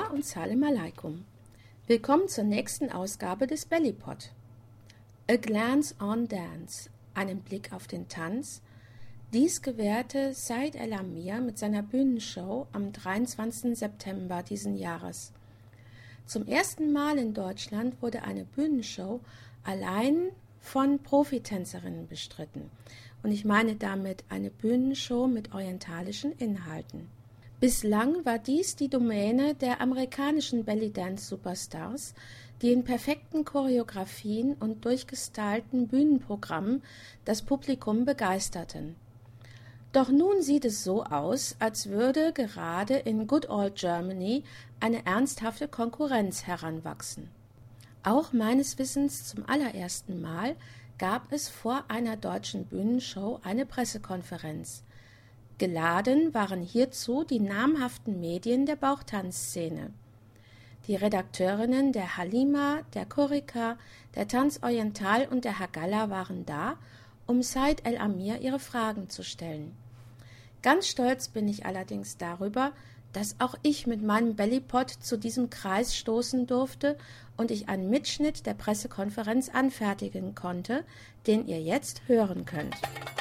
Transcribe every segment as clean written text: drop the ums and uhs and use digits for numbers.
Aloha und Salam Alaikum. Willkommen zur nächsten Ausgabe des Bellypod. A Glance on Dance, einen Blick auf den Tanz. Dies gewährte Said El-Amir mit seiner Bühnenshow am 23. September diesen Jahres. Zum ersten Mal in Deutschland wurde eine Bühnenshow allein von Profitänzerinnen bestritten. Und ich meine damit eine Bühnenshow mit orientalischen Inhalten. Bislang war dies die Domäne der amerikanischen Belly-Dance-Superstars, die in perfekten Choreografien und durchgestylten Bühnenprogrammen das Publikum begeisterten. Doch nun sieht es so aus, als würde gerade in Good Old Germany eine ernsthafte Konkurrenz heranwachsen. Auch meines Wissens zum allerersten Mal gab es vor einer deutschen Bühnenshow eine Pressekonferenz. Geladen waren hierzu die namhaften Medien der Bauchtanzszene. Die Redakteurinnen der Halima, der Kurika, der Tanz Oriental und der Hagalla waren da, um Said El-Amir ihre Fragen zu stellen. Ganz stolz bin ich allerdings darüber, dass auch ich mit meinem Bellypod zu diesem Kreis stoßen durfte und ich einen Mitschnitt der Pressekonferenz anfertigen konnte, den ihr jetzt hören könnt.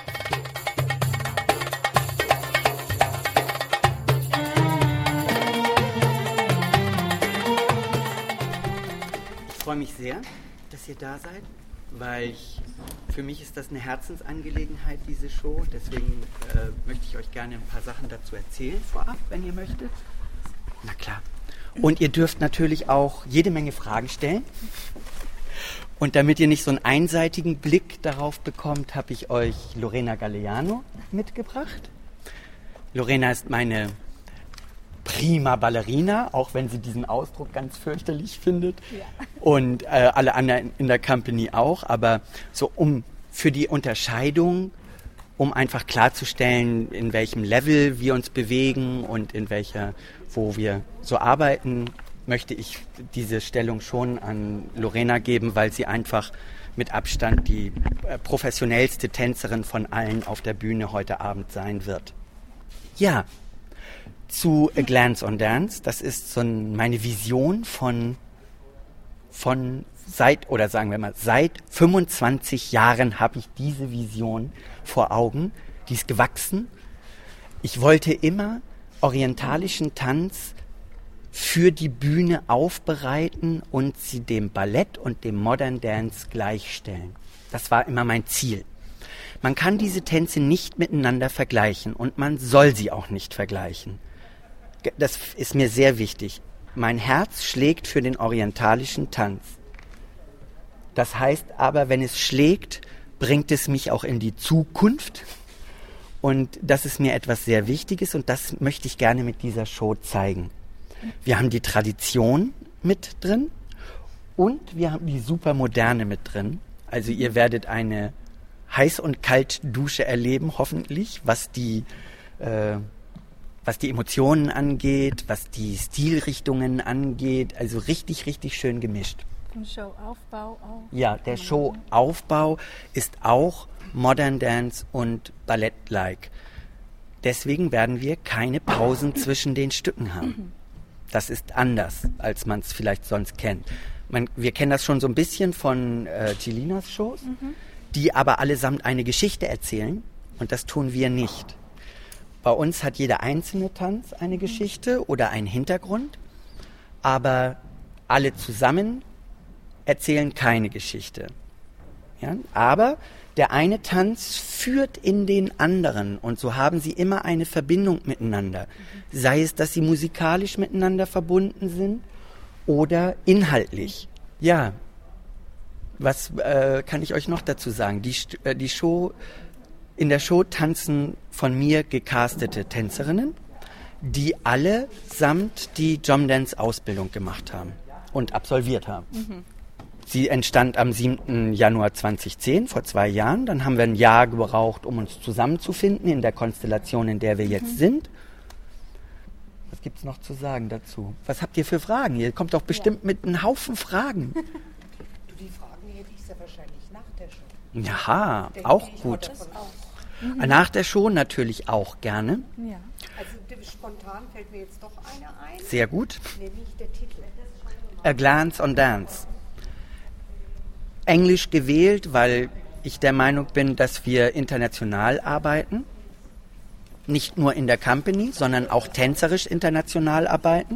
Ich freue mich sehr, dass ihr da seid, weil für mich ist das eine Herzensangelegenheit, diese Show. Deswegen möchte ich euch gerne ein paar Sachen dazu erzählen vorab, wenn ihr möchtet. Na klar. Und ihr dürft natürlich auch jede Menge Fragen stellen. Und damit ihr nicht so einen einseitigen Blick darauf bekommt, habe ich euch Lorena Galleano mitgebracht. Lorena ist meine prima Ballerina, auch wenn sie diesen Ausdruck ganz fürchterlich findet. Ja. Und alle anderen in der Company auch. Aber so für die Unterscheidung, um einfach klarzustellen, in welchem Level wir uns bewegen und wo wir so arbeiten, möchte ich diese Stellung schon an Lorena geben, weil sie einfach mit Abstand die professionellste Tänzerin von allen auf der Bühne heute Abend sein wird. Ja, zu A Glance on Dance. Das ist so meine Vision von seit 25 Jahren habe ich diese Vision vor Augen. Die ist gewachsen. Ich wollte immer orientalischen Tanz für die Bühne aufbereiten und sie dem Ballett und dem Modern Dance gleichstellen. Das war immer mein Ziel. Man kann diese Tänze nicht miteinander vergleichen und man soll sie auch nicht vergleichen. Das ist mir sehr wichtig. Mein Herz schlägt für den orientalischen Tanz. Das heißt aber, wenn es schlägt, bringt es mich auch in die Zukunft. Und das ist mir etwas sehr Wichtiges und das möchte ich gerne mit dieser Show zeigen. Wir haben die Tradition mit drin und wir haben die Supermoderne mit drin. Also ihr werdet eine Heiß- und Kaltdusche erleben, hoffentlich, was die Emotionen angeht, was die Stilrichtungen angeht. Also richtig, richtig schön gemischt. Und Showaufbau auch? Ja, der Showaufbau ist auch Modern Dance und Ballett-like. Deswegen werden wir keine Pausen zwischen den Stücken haben. Das ist anders, als man es vielleicht sonst kennt. Wir kennen das schon so ein bisschen von Gelinas Shows, die aber allesamt eine Geschichte erzählen und das tun wir nicht. Bei uns hat jeder einzelne Tanz eine Geschichte oder einen Hintergrund, aber alle zusammen erzählen keine Geschichte. Ja? Aber der eine Tanz führt in den anderen und so haben sie immer eine Verbindung miteinander. Sei es, dass sie musikalisch miteinander verbunden sind oder inhaltlich. Ja, was kann ich euch noch dazu sagen? In der Show tanzen von mir gecastete Tänzerinnen, die allesamt die Jomdance-Ausbildung gemacht haben und absolviert haben. Sie entstand am 7. Januar 2010, vor 2 Jahren. Dann haben wir ein Jahr gebraucht, um uns zusammenzufinden in der Konstellation, in der wir jetzt sind. Was gibt es noch zu sagen dazu? Was habt ihr für Fragen? Ihr kommt doch bestimmt mit einem Haufen Fragen. Die Fragen hätte ich sehr wahrscheinlich nach der Show. Jaha, auch gut. Nach der Show natürlich auch gerne. Ja. Also spontan fällt mir jetzt doch eine ein. Sehr gut. Nämlich der Titel. A Glance on Dance. Englisch gewählt, weil ich der Meinung bin, dass wir international arbeiten. Nicht nur in der Company, sondern auch tänzerisch international arbeiten.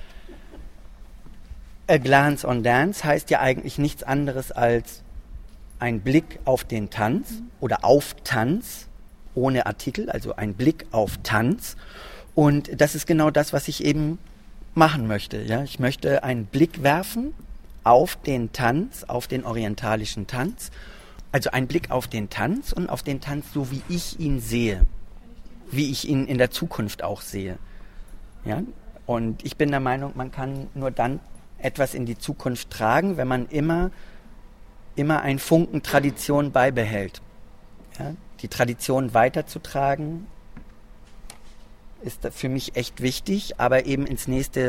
A Glance on Dance heißt ja eigentlich nichts anderes als ein Blick auf den Tanz oder auf Tanz, ohne Artikel, also ein Blick auf Tanz. Und das ist genau das, was ich eben machen möchte. Ja? Ich möchte einen Blick werfen auf den Tanz, auf den orientalischen Tanz. Also einen Blick auf den Tanz und auf den Tanz, so wie ich ihn sehe. Wie ich ihn in der Zukunft auch sehe. Ja? Und ich bin der Meinung, man kann nur dann etwas in die Zukunft tragen, wenn man immer einen Funken Tradition beibehält. Ja? Die Tradition weiterzutragen, ist für mich echt wichtig, aber eben in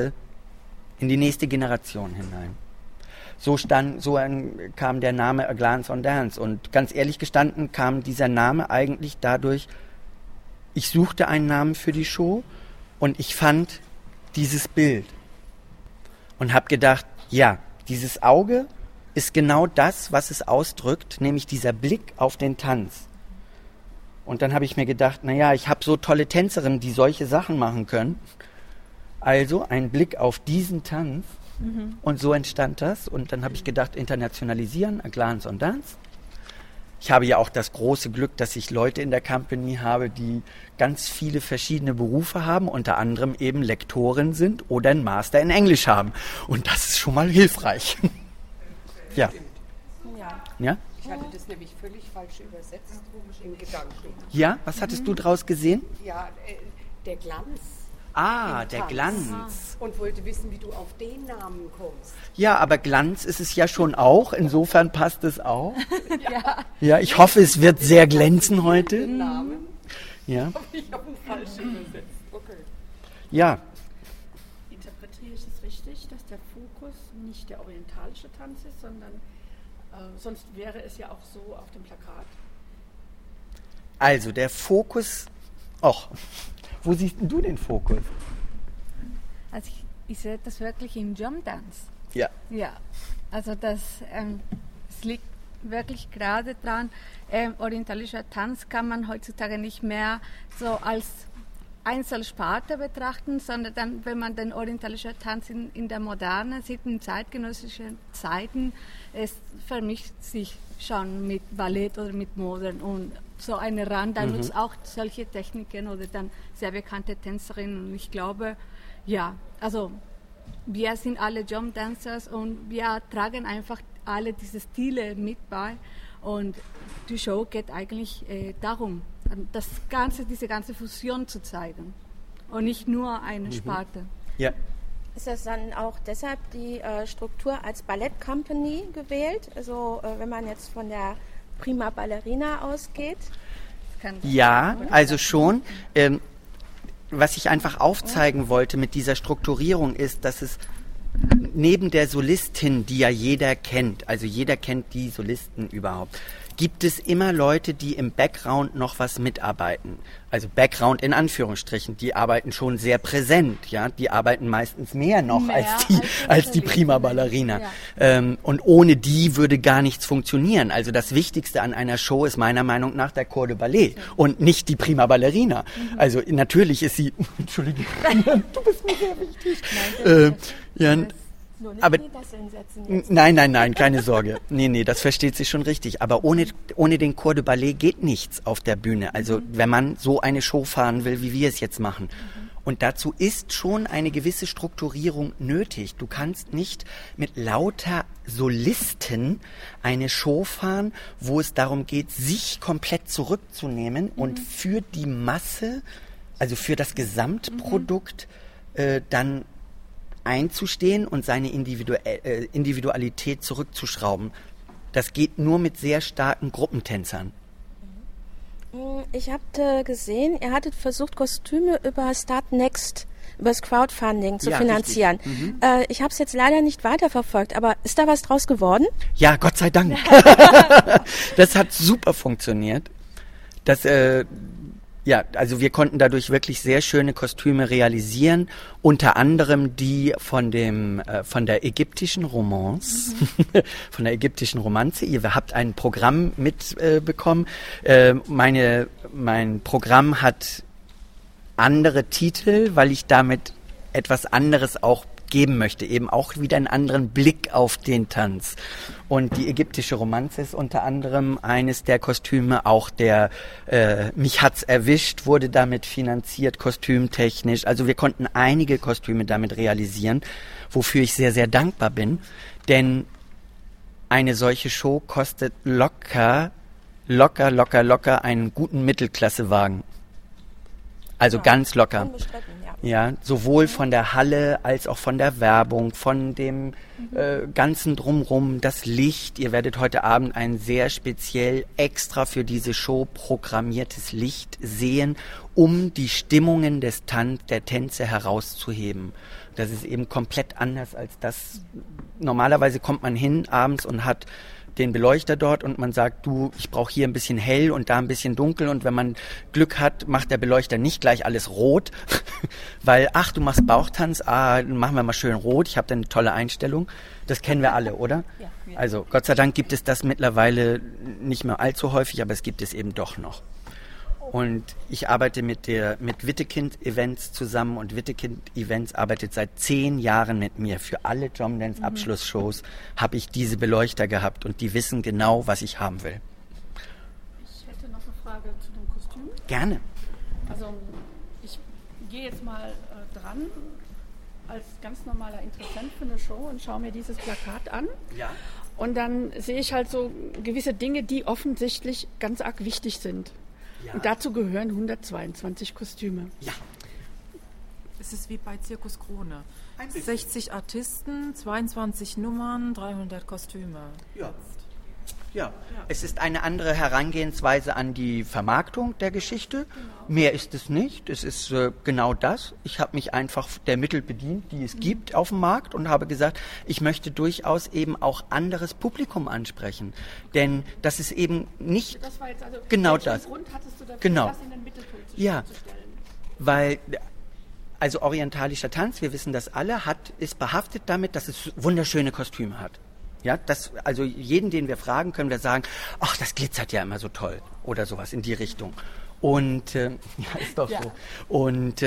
die nächste Generation hinein. So kam der Name A Glance on Dance. Und ganz ehrlich gestanden kam dieser Name eigentlich dadurch, ich suchte einen Namen für die Show und ich fand dieses Bild. Und habe gedacht, ja, dieses Auge ist genau das, was es ausdrückt, nämlich dieser Blick auf den Tanz. Und dann habe ich mir gedacht, naja, ich habe so tolle Tänzerinnen, die solche Sachen machen können. Also ein Blick auf diesen Tanz. Und so entstand das. Und dann habe ich gedacht, internationalisieren, A Glance on Dance. Ich habe ja auch das große Glück, dass ich Leute in der Company habe, die ganz viele verschiedene Berufe haben, unter anderem eben Lektorin sind oder einen Master in Englisch haben. Und das ist schon mal hilfreich. Ja. Ja? Ich hatte das nämlich völlig falsch übersetzt im Gedanken. Ja, was hattest du draus gesehen? Ja, der Glanz. Ah, im der Tanz. Glanz. Und wollte wissen, wie du auf den Namen kommst. Ja, aber Glanz ist es ja schon auch. Insofern passt es auch. Ja, ich hoffe, es wird sehr glänzen heute. Namen Ja, habe ich auf den falsch übersetzt. Okay. ja, Interpretiere ich es richtig, dass der Fokus nicht der orientalische Tanz ist, sondern sonst wäre es ja auch so auf dem Plakat. also der Fokus. Och, wo siehst denn du den Fokus? Also ich sehe das wirklich im Jump Dance. Ja. Ja, also es liegt wirklich gerade dran, orientalischer Tanz kann man heutzutage nicht mehr so als Einzelsparte betrachten, sondern dann, wenn man den orientalischen Tanz in der Moderne sieht, in zeitgenössischen Zeiten, es vermischt sich schon mit Ballett oder mit Modern und so eine Rand, da nutzt auch solche Techniken oder dann sehr bekannte Tänzerinnen. Und ich glaube, ja, also wir sind alle Jump Dancers und wir tragen einfach alle diese Stile mit bei und die Show geht eigentlich darum, diese ganze Fusion zu zeigen und nicht nur eine Sparte. Ja. Ist das dann auch deshalb die Struktur als Ballett-Company gewählt? Also wenn man jetzt von der Prima Ballerina ausgeht? Ja, also schon. Was ich einfach aufzeigen wollte mit dieser Strukturierung ist, dass es neben der Solistin, die ja jeder kennt, also jeder kennt die Solisten überhaupt, gibt es immer Leute, die im Background noch was mitarbeiten. Also Background in Anführungsstrichen, die arbeiten schon sehr präsent, ja, die arbeiten meistens mehr noch als die Prima Ballerina. Ja. Und ohne die würde gar nichts funktionieren. Also das Wichtigste an einer Show ist meiner Meinung nach der Corps de Ballet und nicht die Prima Ballerina. Also natürlich ist sie, Entschuldigung, du bist mir sehr wichtig. Nur nicht aber hinsetzen jetzt. Nein, keine Sorge. Nee, das versteht sich schon richtig. Aber ohne den Corps de Ballet geht nichts auf der Bühne. Also wenn man so eine Show fahren will, wie wir es jetzt machen. Und dazu ist schon eine gewisse Strukturierung nötig. Du kannst nicht mit lauter Solisten eine Show fahren, wo es darum geht, sich komplett zurückzunehmen und für die Masse, also für das Gesamtprodukt, dann einzustehen und seine Individualität zurückzuschrauben. Das geht nur mit sehr starken Gruppentänzern. Ich habe gesehen, ihr hattet versucht, Kostüme über Start Next, über das Crowdfunding zu finanzieren. Ich habe es jetzt leider nicht weiterverfolgt, aber ist da was draus geworden? Ja, Gott sei Dank. Das hat super funktioniert. Ja, also wir konnten dadurch wirklich sehr schöne Kostüme realisieren, unter anderem die von der ägyptischen Romance, von der ägyptischen Romanze. Ihr habt ein Programm mitbekommen. Mein Programm hat andere Titel, weil ich damit etwas anderes auch geben möchte, eben auch wieder einen anderen Blick auf den Tanz. Und die ägyptische Romanze ist unter anderem eines der Kostüme, auch der Mich hat's erwischt, wurde damit finanziert, kostümtechnisch. Also wir konnten einige Kostüme damit realisieren, wofür ich sehr, sehr dankbar bin, denn eine solche Show kostet locker einen guten Mittelklassewagen. Also ganz locker. Unbestritten, ja. Ja, sowohl von der Halle als auch von der Werbung, von dem ganzen Drumrum, das Licht. Ihr werdet heute Abend ein sehr speziell extra für diese Show programmiertes Licht sehen, um die Stimmungen der Tänze herauszuheben. Das ist eben komplett anders als das. Normalerweise kommt man hin abends und hat den Beleuchter dort und man sagt, du, ich brauche hier ein bisschen hell und da ein bisschen dunkel, und wenn man Glück hat, macht der Beleuchter nicht gleich alles rot, weil, ach, du machst Bauchtanz, dann machen wir mal schön rot, ich habe da eine tolle Einstellung. Das kennen wir alle, oder? Ja. Also Gott sei Dank gibt es das mittlerweile nicht mehr allzu häufig, aber es gibt es eben doch noch. Und ich arbeite mit Wittekind Events zusammen, und Wittekind Events arbeitet seit 10 Jahren mit mir. Für alle Jom Dance Abschlussshows habe ich diese Beleuchter gehabt, und die wissen genau, was ich haben will. Ich hätte noch eine Frage zu dem Kostüm. Gerne. Also ich gehe jetzt mal dran als ganz normaler Interessent für eine Show und schaue mir dieses Plakat an. Ja. Und dann sehe ich halt so gewisse Dinge, die offensichtlich ganz arg wichtig sind. Ja. Und dazu gehören 122 Kostüme. Ja. Es ist wie bei Zirkus Krone. 60 Artisten, 22 Nummern, 300 Kostüme. Ja. Ja, es ist eine andere Herangehensweise an die Vermarktung der Geschichte. Genau. Mehr ist es nicht. Es ist genau das. Ich habe mich einfach der Mittel bedient, die es gibt auf dem Markt, und habe gesagt, ich möchte durchaus eben auch anderes Publikum ansprechen. Denn das ist eben nicht das war jetzt also genau das. Grund hattest du dafür, genau. das in den Mittelpunkt zu ja, stellen? Weil also orientalischer Tanz, wir wissen das alle, ist behaftet damit, dass es wunderschöne Kostüme hat. Ja, also jeden, den wir fragen, können wir sagen, ach, das glitzert ja immer so toll oder sowas in die Richtung. Und ja, ist doch so. Und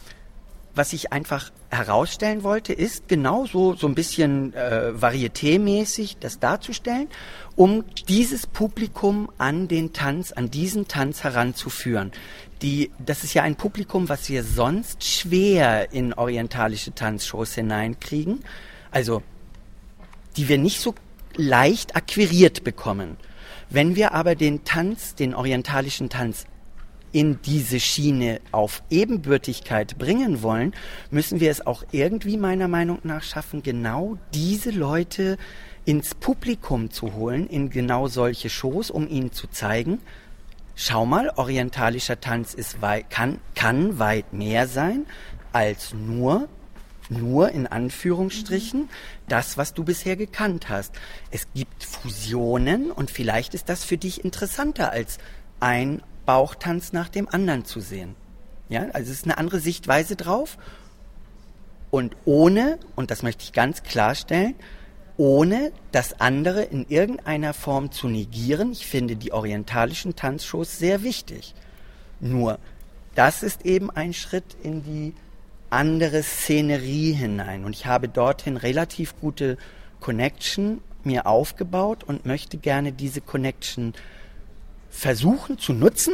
was ich einfach herausstellen wollte, ist genau so ein bisschen varietémäßig das darzustellen, um dieses Publikum an diesen Tanz heranzuführen. Das ist ja ein Publikum, was wir sonst schwer in orientalische Tanzshows hineinkriegen. Also die wir nicht so leicht akquiriert bekommen. Wenn wir aber den orientalischen Tanz in diese Schiene auf Ebenbürtigkeit bringen wollen, müssen wir es auch irgendwie meiner Meinung nach schaffen, genau diese Leute ins Publikum zu holen, in genau solche Shows, um ihnen zu zeigen, schau mal, orientalischer Tanz kann weit mehr sein als nur in Anführungsstrichen, das, was du bisher gekannt hast. Es gibt Fusionen, und vielleicht ist das für dich interessanter, als ein Bauchtanz nach dem anderen zu sehen. Ja, also es ist eine andere Sichtweise drauf, und und das möchte ich ganz klarstellen, ohne das andere in irgendeiner Form zu negieren. Ich finde die orientalischen Tanzshows sehr wichtig. Nur, das ist eben ein Schritt in die andere Szenerie hinein, und ich habe dorthin relativ gute Connection mir aufgebaut und möchte gerne diese Connection versuchen zu nutzen,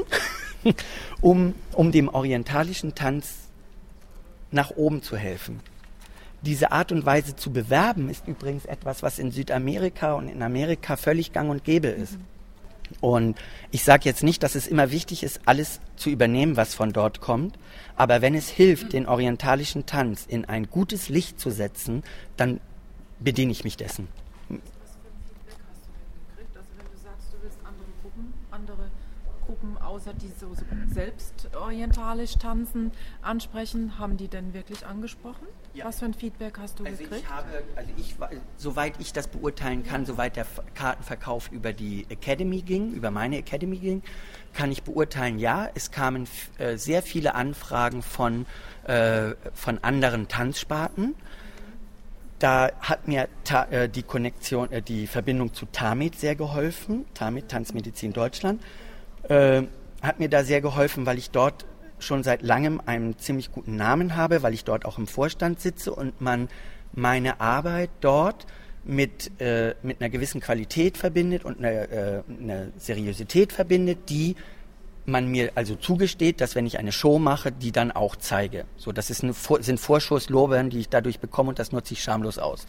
um dem orientalischen Tanz nach oben zu helfen. Diese Art und Weise zu bewerben ist übrigens etwas, was in Südamerika und in Amerika völlig gang und gäbe ist. Und ich sage jetzt nicht, dass es immer wichtig ist, alles zu übernehmen, was von dort kommt, aber wenn es hilft, den orientalischen Tanz in ein gutes Licht zu setzen, dann bediene ich mich dessen. Was für ein Feedback hast du denn gekriegt? Also wenn du sagst, du willst andere Gruppen außer die so selbst orientalisch tanzen, ansprechen? Haben die denn wirklich angesprochen? Ja. Was für ein Feedback hast du gekriegt? Soweit ich das beurteilen kann, soweit der Kartenverkauf über die Academy ging, über meine Academy ging, kann ich beurteilen, ja, es kamen sehr viele Anfragen von anderen Tanzsparten. Da hat mir die Verbindung zu TAMIT sehr geholfen, TAMIT, Tanzmedizin Deutschland, hat mir da sehr geholfen, weil ich dort schon seit langem einen ziemlich guten Namen habe, weil ich dort auch im Vorstand sitze und man meine Arbeit dort mit einer gewissen Qualität verbindet und eine Seriosität verbindet, die man mir also zugesteht, dass wenn ich eine Show mache, die dann auch zeige. So, das sind Vorschusslorbeeren, die ich dadurch bekomme und das nutze ich schamlos aus.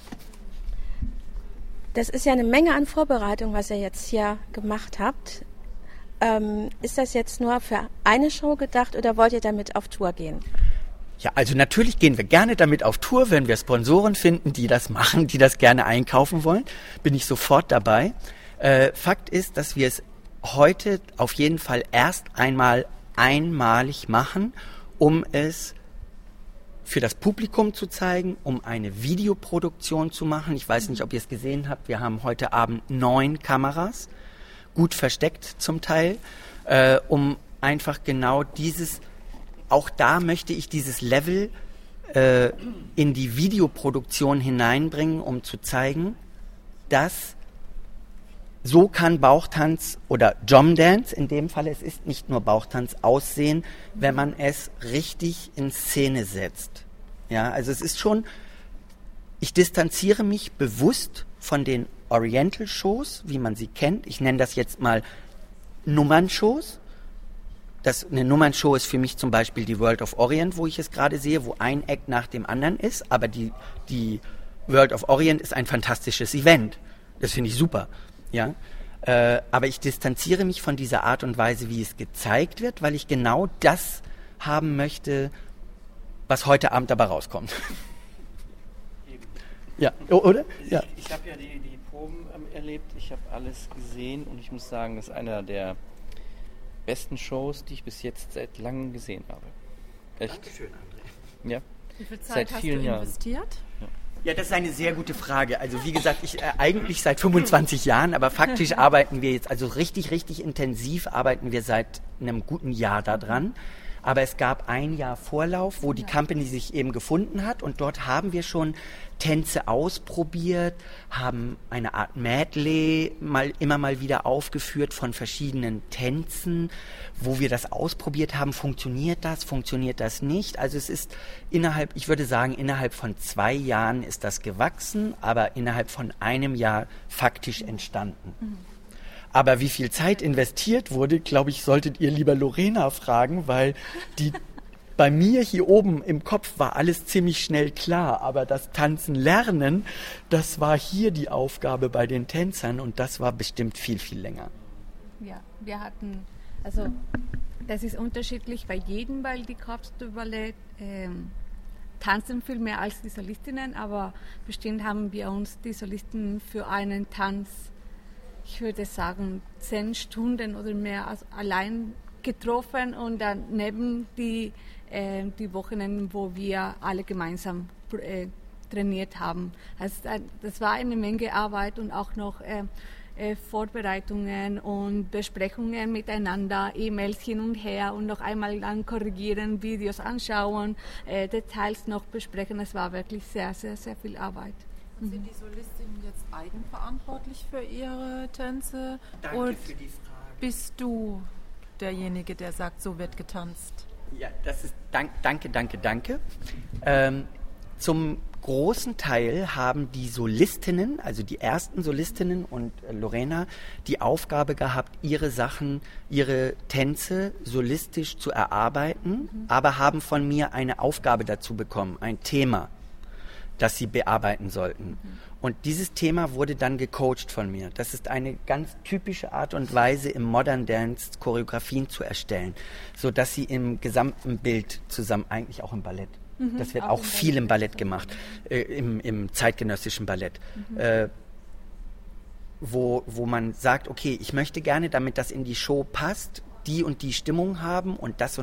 Das ist ja eine Menge an Vorbereitung, was ihr jetzt hier gemacht habt. Ist das jetzt nur für eine Show gedacht oder wollt ihr damit auf Tour gehen? Ja, also natürlich gehen wir gerne damit auf Tour, wenn wir Sponsoren finden, die das machen, die das gerne einkaufen wollen, bin ich sofort dabei. Fakt ist, dass wir es heute auf jeden Fall erst einmalig machen, um es für das Publikum zu zeigen, um eine Videoproduktion zu machen. Ich weiß nicht, ob ihr es gesehen habt, wir haben heute Abend 9 Kameras, gut versteckt zum Teil, um einfach genau auch da möchte ich dieses Level in die Videoproduktion hineinbringen, um zu zeigen, dass so kann Bauchtanz oder Jomdance, in dem Fall, es ist nicht nur Bauchtanz, aussehen, wenn man es richtig in Szene setzt. Ja, also es ist schon, ich distanziere mich bewusst von den Oriental-Shows, wie man sie kennt. Ich nenne das jetzt mal Nummernshows. Eine Nummernshow ist für mich zum Beispiel die World of Orient, wo ich es gerade sehe, wo ein Act nach dem anderen ist, aber die World of Orient ist ein fantastisches Event. Das finde ich super. Ja, aber ich distanziere mich von dieser Art und Weise, wie es gezeigt wird, weil ich genau das haben möchte, was heute Abend dabei rauskommt. Eben. Ja, oder? Ja. Ich habe ja die Proben erlebt, ich habe alles gesehen und ich muss sagen, das ist einer der besten Shows, die ich bis jetzt seit langem gesehen habe. Echt? Dankeschön, André. Ja. Wie viel Zeit hast du investiert? Ja, das ist eine sehr gute Frage. Also wie gesagt, ich eigentlich seit 25 Jahren, aber faktisch arbeiten wir jetzt, also richtig intensiv arbeiten wir seit einem guten Jahr daran. Aber es gab ein Jahr Vorlauf, wo die Company sich eben gefunden hat und dort haben wir schon Tänze ausprobiert, haben eine Art Medley immer mal wieder aufgeführt von verschiedenen Tänzen, wo wir das ausprobiert haben, funktioniert das nicht. Also es ist ich würde sagen, innerhalb von 2 Jahren ist das gewachsen, aber innerhalb von einem Jahr faktisch entstanden. Mhm. Aber wie viel Zeit investiert wurde, glaube ich, solltet ihr lieber Lorena fragen, weil bei mir hier oben im Kopf war alles ziemlich schnell klar, aber das Tanzen lernen, das war hier die Aufgabe bei den Tänzern und das war bestimmt viel, viel länger. Ja, wir hatten, also das ist unterschiedlich bei jedem, weil die Corps-de-Ballet tanzen viel mehr als die Solistinnen, aber bestimmt haben wir uns die Solistinnen für einen Tanz, ich würde sagen, 10 Stunden oder mehr allein getroffen und daneben die Wochenenden, wo wir alle gemeinsam trainiert haben. Also das war eine Menge Arbeit und auch noch Vorbereitungen und Besprechungen miteinander, E-Mails hin und her und noch einmal dann korrigieren, Videos anschauen, Details noch besprechen. Es war wirklich sehr, sehr, sehr viel Arbeit. Sind die Solistinnen jetzt eigenverantwortlich für ihre Tänze? Danke oder für die Frage. Bist du derjenige, der sagt, so wird getanzt? Ja, das ist danke. Zum großen Teil haben die Solistinnen, also die ersten Solistinnen und Lorena, die Aufgabe gehabt, ihre Tänze solistisch zu erarbeiten, aber haben von mir eine Aufgabe dazu bekommen, ein Thema, das sie bearbeiten sollten. Und dieses Thema wurde dann gecoacht von mir. Das ist eine ganz typische Art und Weise, im Modern Dance Choreografien zu erstellen, sodass sie im gesamten Bild zusammen, eigentlich auch im Ballett, das wird auch viel im Ballett gemacht, im zeitgenössischen Ballett, wo man sagt, okay, ich möchte gerne, damit das in die Show passt, die und die Stimmung haben und das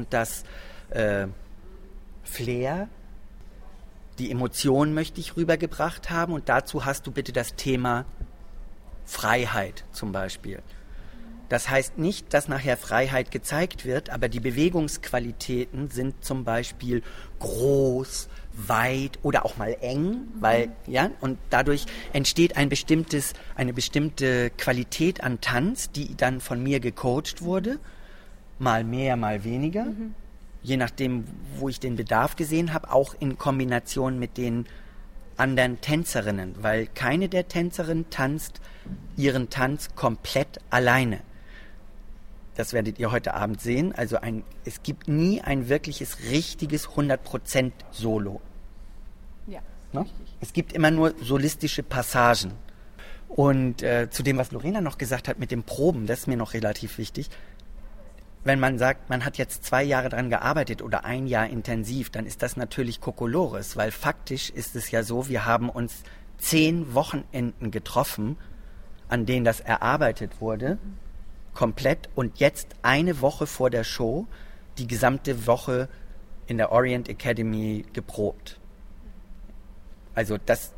Flair. Die Emotionen möchte ich rübergebracht haben und dazu hast du bitte das Thema Freiheit zum Beispiel. Das heißt nicht, dass nachher Freiheit gezeigt wird, aber die Bewegungsqualitäten sind zum Beispiel groß, weit oder auch mal eng, und dadurch entsteht eine bestimmte Qualität an Tanz, die dann von mir gecoacht wurde, mal mehr, mal weniger, je nachdem, wo ich den Bedarf gesehen habe, auch in Kombination mit den anderen Tänzerinnen, weil keine der Tänzerinnen tanzt ihren Tanz komplett alleine. Das werdet ihr heute Abend sehen. Also es gibt nie ein wirkliches, richtiges 100% Solo. Ja, ne? Es gibt immer nur solistische Passagen. Und zu dem, was Lorena noch gesagt hat mit dem Proben, das ist mir noch relativ wichtig. Wenn man sagt, man hat jetzt 2 Jahre dran gearbeitet oder 1 Jahr intensiv, dann ist das natürlich Kokolores, weil faktisch ist es ja so, wir haben uns 10 Wochenenden getroffen, an denen das erarbeitet wurde, komplett, und jetzt eine Woche vor der Show die gesamte Woche in der Orient Academy geprobt. Also das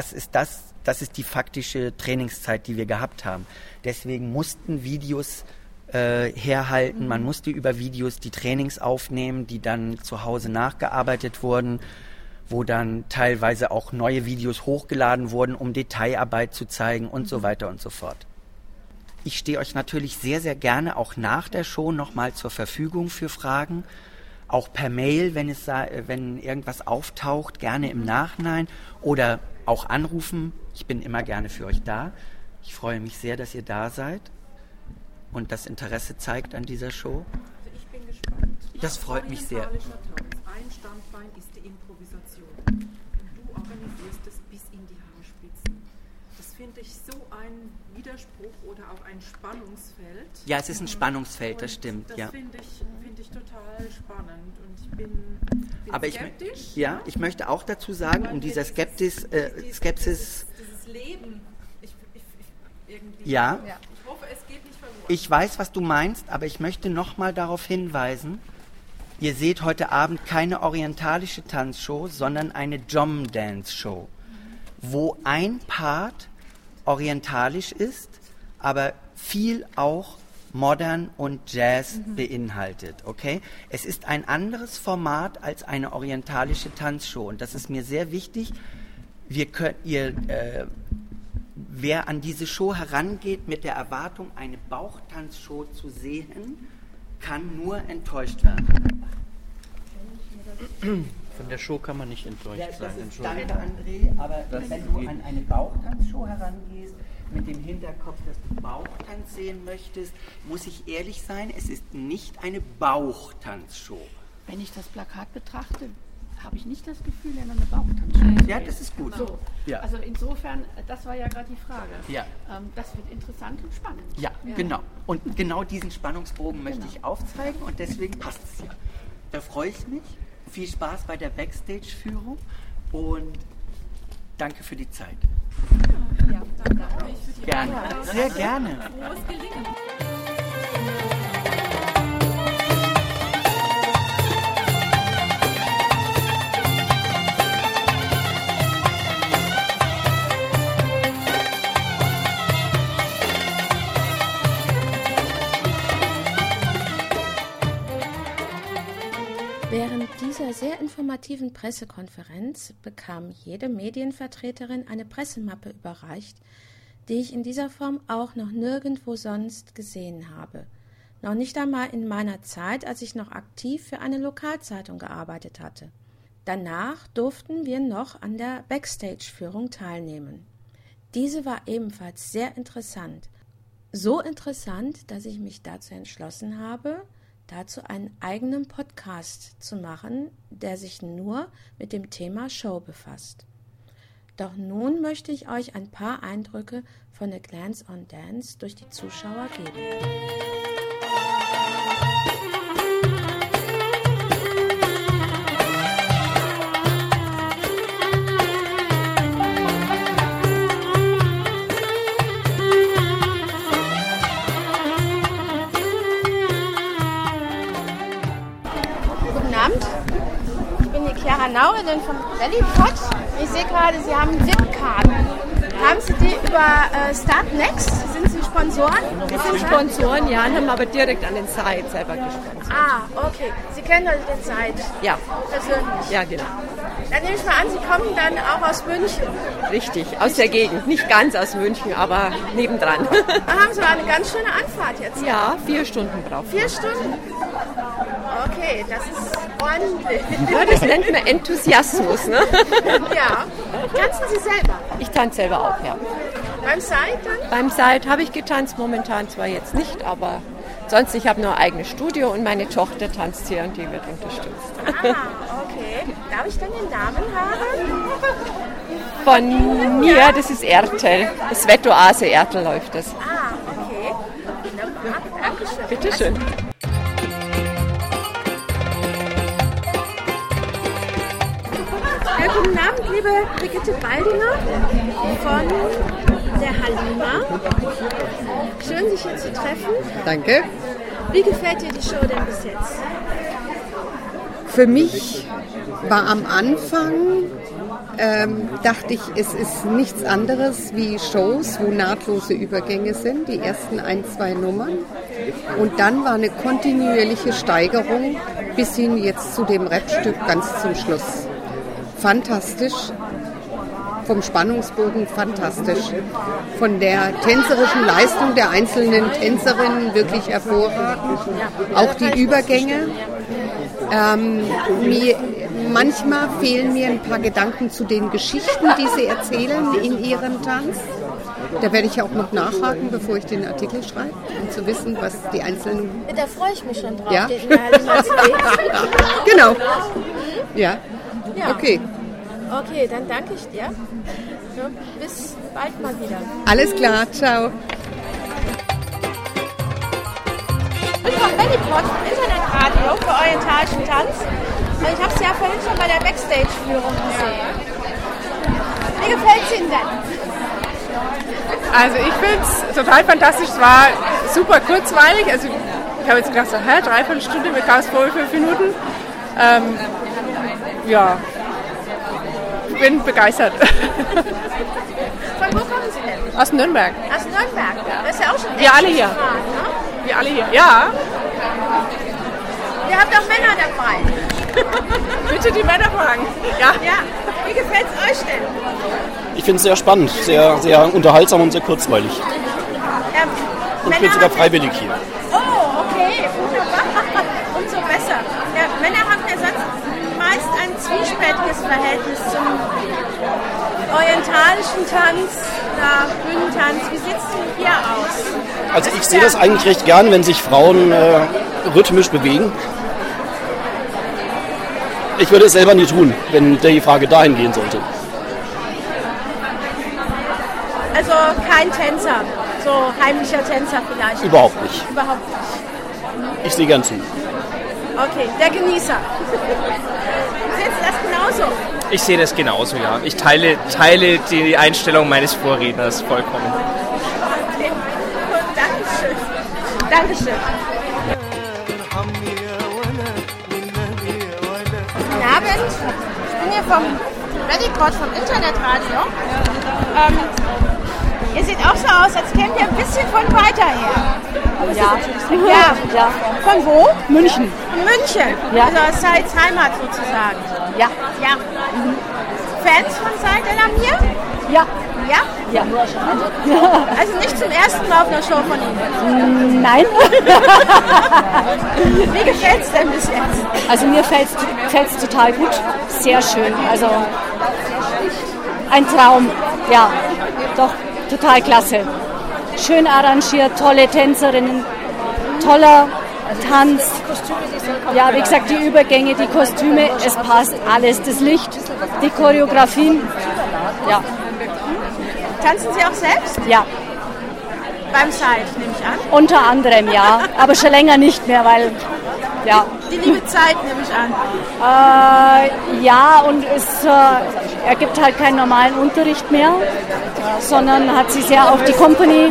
ist die faktische Trainingszeit, die wir gehabt haben. Deswegen mussten Videos herhalten, man musste über Videos die Trainings aufnehmen, die dann zu Hause nachgearbeitet wurden, wo dann teilweise auch neue Videos hochgeladen wurden, um Detailarbeit zu zeigen und so weiter und so fort. Ich stehe euch natürlich sehr, sehr gerne auch nach der Show nochmal zur Verfügung für Fragen, auch per Mail, wenn irgendwas auftaucht, gerne im Nachhinein oder auch anrufen. Ich bin immer gerne für euch da. Ich freue mich sehr, dass ihr da seid und das Interesse zeigt an dieser Show. Also ich bin gespannt. Das freut mich sehr. Tanz. Ein Standbein ist die Improvisation. Und du organisierst es bis in die Haarspitzen. Das finde ich so ein Widerspruch oder auch ein Spannungsfeld. Ja, es ist ein Spannungsfeld, das stimmt. Das ja. finde ich total spannend und ich bin aber skeptisch. Ich möchte auch dazu sagen, um dieser Skepsis... Dieses Leben, irgendwie... Ja. Ich hoffe, es geht nicht verloren. Ich weiß, was du meinst, aber ich möchte nochmal darauf hinweisen, ihr seht heute Abend keine orientalische Tanzshow, sondern eine Jom-Dance-Show, wo ein Part orientalisch ist, aber viel auch Modern und Jazz beinhaltet, okay? Es ist ein anderes Format als eine orientalische Tanzshow und das ist mir sehr wichtig. Wer an diese Show herangeht mit der Erwartung, eine Bauchtanzshow zu sehen, kann nur enttäuscht werden. Von der Show kann man nicht enttäuscht sein. Danke, André, aber wenn du an eine Bauchtanzshow herangehst, mit dem Hinterkopf, dass du Bauchtanz sehen möchtest, muss ich ehrlich sein, es ist nicht eine Bauchtanzshow. Wenn ich das Plakat betrachte, habe ich nicht das Gefühl, in eine Bauchtanzshow. Ja, das ist gut. So. Ja. Also insofern, das war ja gerade die Frage. Ja. Das wird interessant und spannend. Ja, genau. Und genau diesen Spannungsbogen möchte ich aufzeigen und deswegen passt es ja. Da freue ich mich. Viel Spaß bei der Backstage-Führung und danke für die Zeit. Ja, danke euch für die Gerne, sehr gerne. Frohes Gelingen. Während dieser sehr informativen Pressekonferenz bekam jede Medienvertreterin eine Pressemappe überreicht, die ich in dieser Form auch noch nirgendwo sonst gesehen habe. Noch nicht einmal in meiner Zeit, als ich noch aktiv für eine Lokalzeitung gearbeitet hatte. Danach durften wir noch an der Backstage-Führung teilnehmen. Diese war ebenfalls sehr interessant. So interessant, dass ich mich dazu entschlossen habe, dazu einen eigenen Podcast zu machen, der sich nur mit dem Thema Show befasst. Doch nun möchte ich euch ein paar Eindrücke von A Glance on Dance durch die Zuschauer geben. Abend. Ich bin die Chiara Nauerin vom Bellypot. Ich sehe gerade, Sie haben VIP-Karten. Haben Sie die über Start Next? Sind Sie Sponsoren? Wir sind Sponsoren, ja, und haben aber direkt an den Site selber gesponsert. Ah, okay. Sie kennen also den Site? Ja. Persönlich? Ja, genau. Dann nehme ich mal an, Sie kommen dann auch aus München. Richtig, aus der Gegend. Nicht ganz aus München, aber nebendran. Da haben Sie aber eine ganz schöne Anfahrt jetzt. Ja, 4 Stunden brauchen wir. 4 Stunden? Okay, das ist ordentlich. Ja, das nennt man Enthusiasmus, ne? Ja. Tanzen Sie selber? Ich tanze selber auch, ja. Beim Site dann? Beim Site habe ich getanzt, momentan zwar jetzt nicht, aber sonst, ich habe nur ein eigenes Studio und meine Tochter tanzt hier und die wird unterstützt. Ah, okay. Darf ich dann den Namen haben? Von mir, das ist Ertel. Das Wettoase Ertel läuft das. Ah, okay. Wunderbar. Dankeschön. Bitteschön. Ja, guten Abend, liebe Brigitte Baldinger von der Halima. Schön, sich hier zu treffen. Danke. Wie gefällt dir die Show denn bis jetzt? Für mich war am Anfang, dachte ich, es ist nichts anderes wie Shows, wo nahtlose Übergänge sind, die ersten 1, 2 Nummern. Und dann war eine kontinuierliche Steigerung bis hin jetzt zu dem Rapstück ganz zum Schluss. Fantastisch, vom Spannungsbogen fantastisch, von der tänzerischen Leistung der einzelnen Tänzerinnen wirklich hervorragend, auch die Übergänge. Manchmal fehlen mir ein paar Gedanken zu den Geschichten, die sie erzählen in ihrem Tanz. Da werde ich auch noch nachhaken, bevor ich den Artikel schreibe, um zu wissen, was die einzelnen... Da freue ich mich schon drauf, ja? den Halima zu lesen. Genau. Ja. Ja. Okay. Okay, dann danke ich dir. Ja, bis bald mal wieder. Alles klar, ciao. Ich bin vom Bellypot, Internetradio für orientalischen Tanz. Und ich habe Sie ja vorhin schon bei der Backstage-Führung gesehen. Wie gefällt es Ihnen denn? Also ich finde es total fantastisch. Es war super kurzweilig. Also ich habe jetzt gedacht, so, 3/4 Stunde, mir kam es vor 5 Minuten. Ja, ich bin begeistert. Von wo kommen Sie denn? Aus Nürnberg. Aus Nürnberg? Das ist ja auch schon Wir alle hier. Fahren, ne? Wir alle hier, ja. Ihr habt auch Männer dabei. Bitte die Männer fragen. Ja. Ja. Wie gefällt es euch denn? Ich finde es sehr spannend, sehr, sehr unterhaltsam und sehr kurzweilig. Und ich bin sogar freiwillig hier. Oh, okay, wunderbar. Umso besser. Ja, Männer haben ja sonst meist ein zwiespältiges Verhältnis zum orientalischen Tanz oder Bühnentanz. Wie sieht es denn hier aus? Also ich sehe das eigentlich recht gern, wenn sich Frauen rhythmisch bewegen. Ich würde es selber nie tun, wenn die Frage dahin gehen sollte. Also kein Tänzer, so heimlicher Tänzer vielleicht? Überhaupt nicht. Überhaupt nicht. Ich sehe gern zu. Okay, der Genießer. Sehen Sie das genauso? Ich sehe das genauso, ja. Ich teile die Einstellung meines Vorredners vollkommen. Okay, gut, Dankeschön. Dankeschön. Guten Abend, ich bin hier vom Bellypot, vom Internetradio. Ihr seht auch so aus, als kämt ihr ein bisschen von weiter her. Ja. Von wo? München. Von München? Ja. Also aus Seitz Heimat sozusagen? Ja. Ja. Fans von Seid Elamir? Ja. Ja? Ja. Also nicht zum ersten Mal auf einer Show von Ihnen? Nein. Wie gefällt es denn bis jetzt? Also mir fällt's total gut. Sehr schön. Also ein Traum. Ja, doch total klasse. Schön arrangiert, tolle Tänzerinnen, toller Tanz. Ja, wie gesagt, die Übergänge, die Kostüme, es passt alles. Das Licht, die Choreografien. Ja. Tanzen Sie auch selbst? Ja. Beim Side, nehme ich an? Unter anderem, ja. Aber schon länger nicht mehr, weil, ja. Die liebe Zeit, nehme ich an. Ja, und es ergibt halt keinen normalen Unterricht mehr, sondern hat sie sehr auf die Company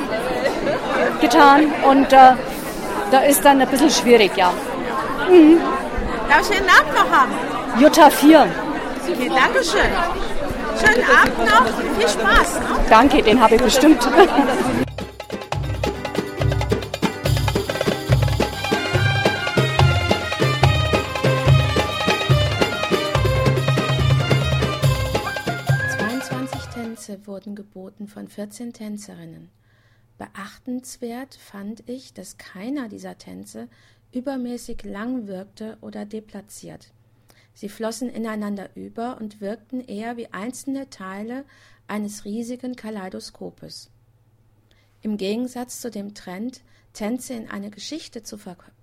getan und da ist dann ein bisschen schwierig, ja. Mhm. Darf ich Ihren Namen noch haben? Jutta 4. Okay, danke schön. Schönen Abend noch. Viel Spaß. Ne? Danke, den habe ich bestimmt. Wurden geboten von 14 Tänzerinnen. Beachtenswert fand ich, dass keiner dieser Tänze übermäßig lang wirkte oder deplatziert. Sie flossen ineinander über und wirkten eher wie einzelne Teile eines riesigen Kaleidoskopes. Im Gegensatz zu dem Trend, Tänze in eine Geschichte zu verpacken,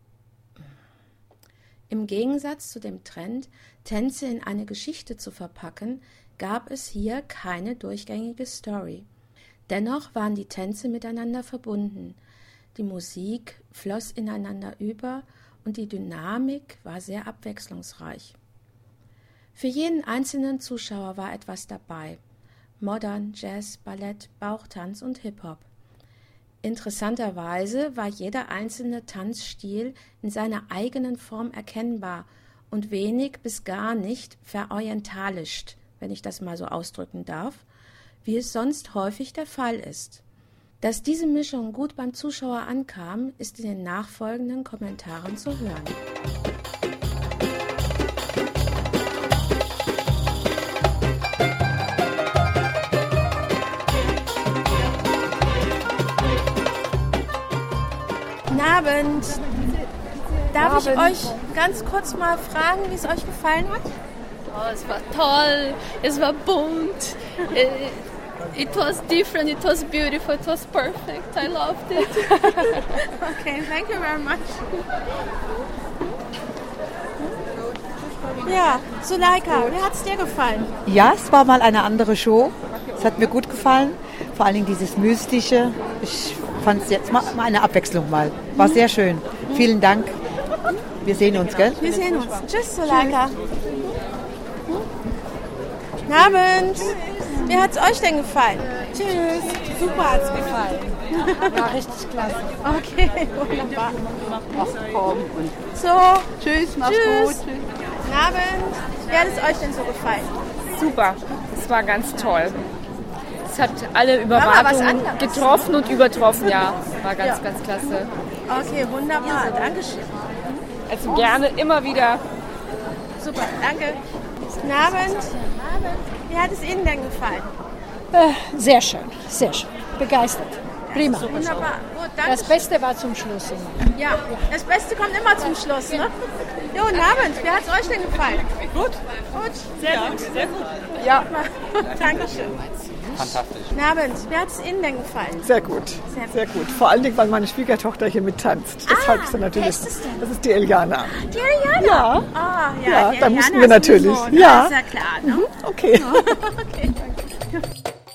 gab es hier keine durchgängige Story. Dennoch waren die Tänze miteinander verbunden. Die Musik floss ineinander über und die Dynamik war sehr abwechslungsreich. Für jeden einzelnen Zuschauer war etwas dabei: Modern, Jazz, Ballett, Bauchtanz und Hip-Hop. Interessanterweise war jeder einzelne Tanzstil in seiner eigenen Form erkennbar und wenig bis gar nicht verorientalischt, wenn ich das mal so ausdrücken darf, wie es sonst häufig der Fall ist. Dass diese Mischung gut beim Zuschauer ankam, ist in den nachfolgenden Kommentaren zu hören. Guten Abend. Darf ich euch ganz kurz mal fragen, wie es euch gefallen hat? Oh, es war toll, es war bunt, it was different, it was beautiful, it was perfect, I loved it. Okay, thank you very much. Ja, Suleika, wie hat es dir gefallen? Ja, es war mal eine andere Show, es hat mir gut gefallen, vor allem dieses Mystische, ich fand es jetzt mal eine Abwechslung mal, war sehr schön. Vielen Dank, wir sehen uns, gell? Wir sehen uns. Tschüss, Suleika. Guten Abend. Wie hat es euch denn gefallen? Tschüss. Super hat es gefallen. War richtig klasse. Okay, wunderbar. Ach komm. So. Tschüss, mach's Tschüss. gut. Guten Abend. Wie hat es euch denn so gefallen? Super. Es war ganz toll. Es hat alle Erwartungen getroffen und übertroffen. Ja, war ganz, ganz klasse. Okay, wunderbar. Dankeschön. Also gerne, immer wieder. Super, danke. Guten Abend. Wie hat es Ihnen denn gefallen? Sehr schön, begeistert. Prima. Wunderbar. Gut, danke. Das Beste war zum Schluss immer. Ja, das Beste kommt immer zum Schluss, ne? Jo, guten Abend. Wie hat es euch denn gefallen? Gut. Gut? Sehr gut. Sehr gut. Ja. Dankeschön. Fantastisch. Guten Abend. Wie hat es Ihnen denn gefallen? Sehr gut. Sehr gut. Vor allen Dingen, weil meine Schwiegertochter hier mittanzt. Deshalb ist natürlich. Wer ist das denn? Das ist die Eliana. Die Eliana? Ja. Ah, ja, Ja, die da Eliana mussten wir natürlich. sowieso, ne? Ja. Ist ja klar, ne? Okay. Okay, danke.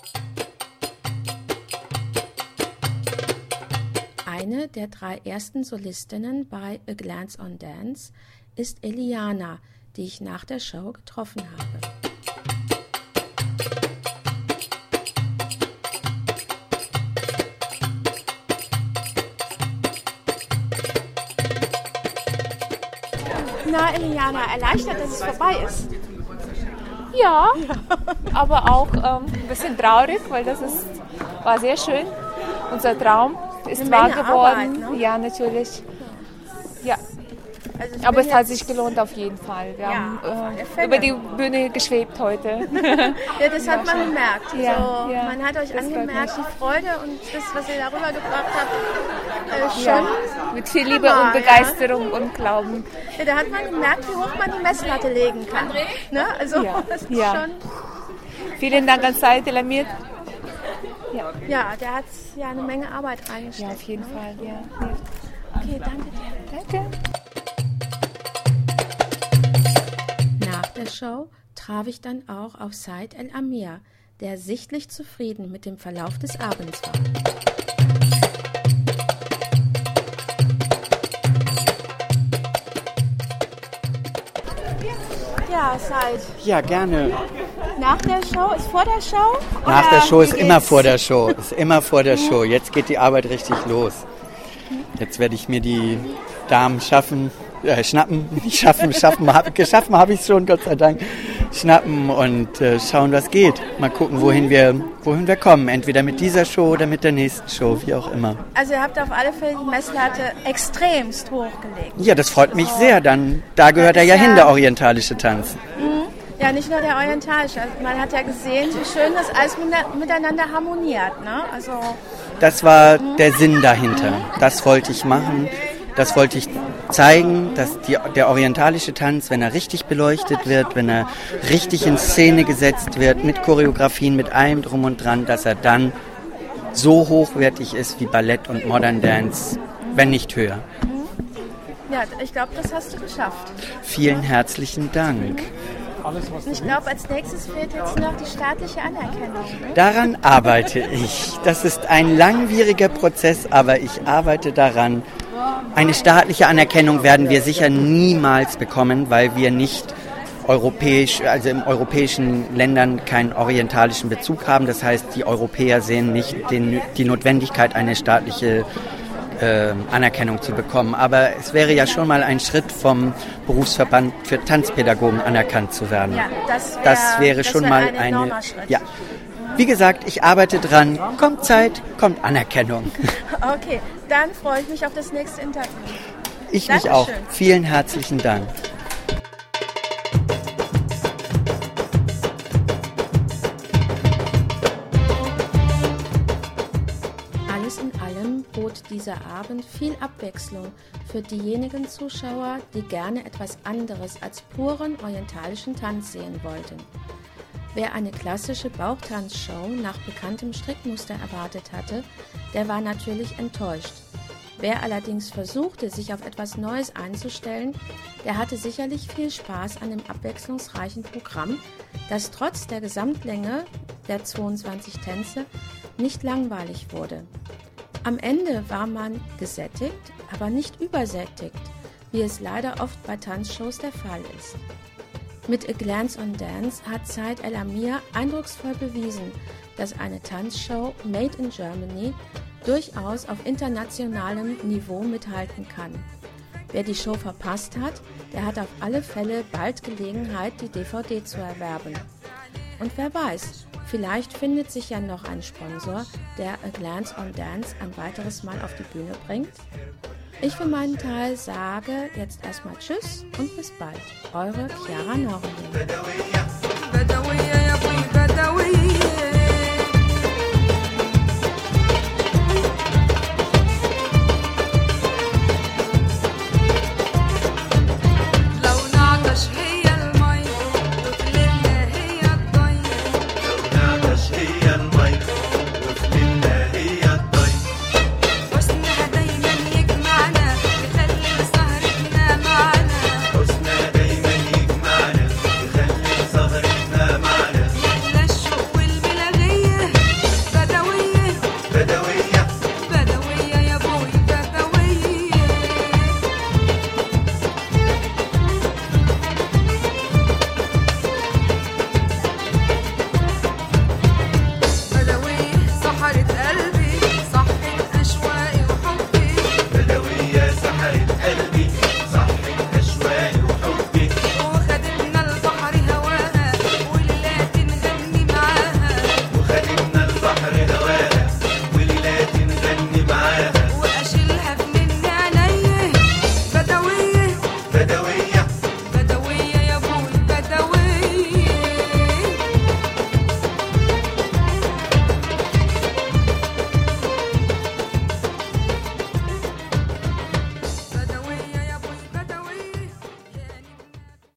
Eine der 3 ersten Solistinnen bei A Glance on Dance ist Eliana, die ich nach der Show getroffen habe. Na, Eliana, erleichtert, dass es vorbei ist. Ja, aber auch ein bisschen traurig, weil war sehr schön. Unser Traum ist wahr geworden. Arbeit, ne? Ja, natürlich. Ja. Also aber es hat sich gelohnt auf jeden Fall. Wir haben über die Bühne geschwebt heute. Ja, das hat man gemerkt. Ja, Also, ja. Man hat euch Das angemerkt, freut die Freude und das, was ihr darüber gebracht habt, schon. Ja, mit viel Liebe und Begeisterung und Glauben. Ja, da hat man gemerkt, wie hoch man die Messlatte legen kann. Ne? Also, das ist schon... Vielen Dank an Said El Amir. Ja, der hat ja eine Menge Arbeit reingesteckt. Ja, auf jeden Fall. Ja. Okay, danke dir. Danke. Nach der Show traf ich dann auch auf Said El Amir, der sichtlich zufrieden mit dem Verlauf des Abends war. Ja, Said. Ja, gerne. Nach der Show? Ist vor der Show? Nach der Oder Show ist wie immer geht's? vor der Show. Ist immer vor der Show. Jetzt geht die Arbeit richtig los. Jetzt werde ich mir die Damen schaffen schnappen, geschaffen habe ich es schon, Gott sei Dank. Schnappen und schauen, was geht. Mal gucken, wohin wir kommen. Entweder mit dieser Show oder mit der nächsten Show, wie auch immer. Also ihr habt auf alle Fälle die Messlatte extremst hochgelegt. Ja, das freut mich sehr. Da gehört er ja hin, der orientalische Tanz. Ja, nicht nur der orientalische. Also man hat ja gesehen, wie schön das alles miteinander harmoniert. Ne? Also das war der Sinn dahinter. Das wollte ich machen. Das wollte ich zeigen, dass der orientalische Tanz, wenn er richtig beleuchtet wird, wenn er richtig in Szene gesetzt wird, mit Choreografien, mit allem drum und dran, dass er dann so hochwertig ist wie Ballett und Modern Dance, wenn nicht höher. Ja, ich glaube, das hast du geschafft. Vielen herzlichen Dank. Ich glaube, als nächstes fehlt jetzt noch die staatliche Anerkennung. Ne? Daran arbeite ich. Das ist ein langwieriger Prozess, aber ich arbeite daran. Eine staatliche Anerkennung werden wir sicher niemals bekommen, weil wir nicht also in europäischen Ländern keinen orientalischen Bezug haben. Das heißt, die Europäer sehen nicht die Notwendigkeit, eine staatliche Anerkennung zu bekommen. Aber es wäre ja schon mal ein Schritt vom Berufsverband für Tanzpädagogen anerkannt zu werden. Ja, das wäre schon mal ein enormer Schritt. Ja. Wie gesagt, ich arbeite dran. Kommt Zeit, kommt Anerkennung. Okay, dann freue ich mich auf das nächste Interview. Ich mich auch. Vielen herzlichen Dank. Alles in allem bot dieser Abend viel Abwechslung für diejenigen Zuschauer, die gerne etwas anderes als puren orientalischen Tanz sehen wollten. Wer eine klassische Bauchtanzshow nach bekanntem Strickmuster erwartet hatte, der war natürlich enttäuscht. Wer allerdings versuchte, sich auf etwas Neues einzustellen, der hatte sicherlich viel Spaß an dem abwechslungsreichen Programm, das trotz der Gesamtlänge der 22 Tänze nicht langweilig wurde. Am Ende war man gesättigt, aber nicht übersättigt, wie es leider oft bei Tanzshows der Fall ist. Mit A Glance on Dance hat Said El Amir eindrucksvoll bewiesen, dass eine Tanzshow made in Germany durchaus auf internationalem Niveau mithalten kann. Wer die Show verpasst hat, der hat auf alle Fälle bald Gelegenheit, die DVD zu erwerben. Und wer weiß, vielleicht findet sich ja noch ein Sponsor, der A Glance on Dance ein weiteres Mal auf die Bühne bringt. Ich für meinen Teil sage jetzt erstmal Tschüss und bis bald. Eure Chiara Norendin.